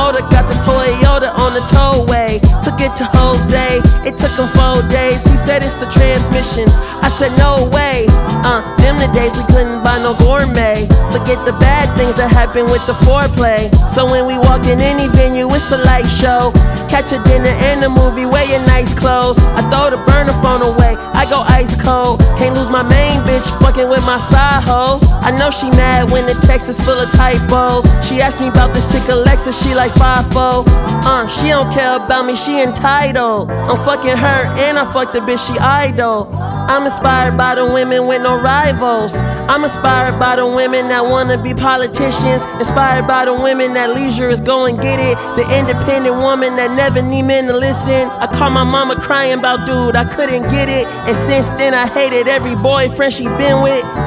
motor, got the Toyota on the tollway. Took it to Jose, it took him 4 days. He said it's the transmission, I said no way. Them the days we couldn't buy no gourmet. Forget the bad things that happen with the foreplay. So when we walk in any venue, it's a light show. Catch a dinner and a movie, wear your nice clothes. I throw the burner phone away, I go ice cold. Can't lose my main bitch, fucking with my side hoes. I know she mad when the text is full of typos. She asked me about this chick Alexa, she like 5'4". She don't care about me, she entitled. I'm fucking her and I fuck the bitch, she idol. I'm inspired by the women with no rivals. I'm inspired by the women that wanna be politicians. Inspired by the women that leisure is go and get it. The independent woman that never need men to listen. I call my mama crying about dude, I couldn't get it. And since then I hated every boyfriend she been with.